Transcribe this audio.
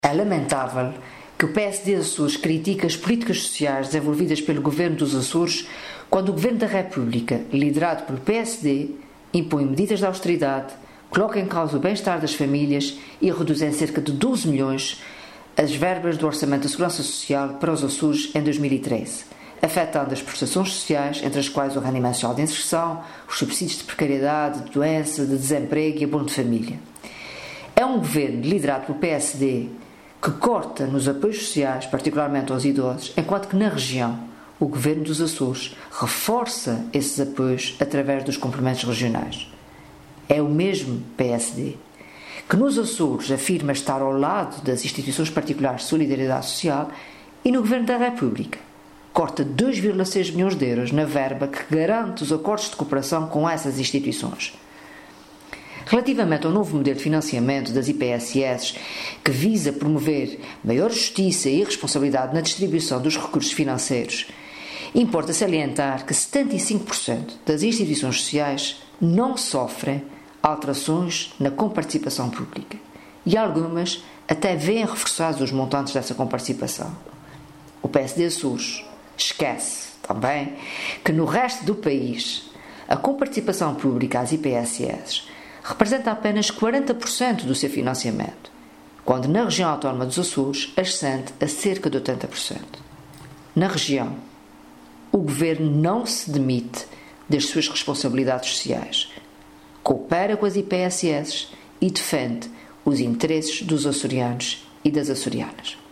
É lamentável que o PSD Açores critique as políticas sociais desenvolvidas pelo Governo dos Açores quando o Governo da República, liderado pelo PSD, impõe medidas de austeridade, coloca em causa o bem-estar das famílias e reduz em cerca de 12 milhões as verbas do Orçamento da Segurança Social para os Açores em 2013, afetando as prestações sociais, entre as quais o rendimento social de inserção, os subsídios de precariedade, de doença, de desemprego e abono de família. É um governo liderado pelo PSD que corta nos apoios sociais, particularmente aos idosos, enquanto que na região o Governo dos Açores reforça esses apoios através dos complementos regionais. É o mesmo PSD que nos Açores afirma estar ao lado das instituições particulares de solidariedade social e no Governo da República corta 2,6 milhões de euros na verba que garante os acordos de cooperação com essas instituições. Relativamente ao novo modelo de financiamento das IPSS, que visa promover maior justiça e responsabilidade na distribuição dos recursos financeiros, importa salientar que 75% das instituições sociais não sofrem alterações na comparticipação pública e algumas até veem reforçados os montantes dessa comparticipação. O PSD Açores esquece também que no resto do país a comparticipação pública às IPSS representa apenas 40% do seu financiamento, quando na região autónoma dos Açores ascende a cerca de 80%. Na região, o Governo não se demite das suas responsabilidades sociais, coopera com as IPSS e defende os interesses dos açorianos e das açorianas.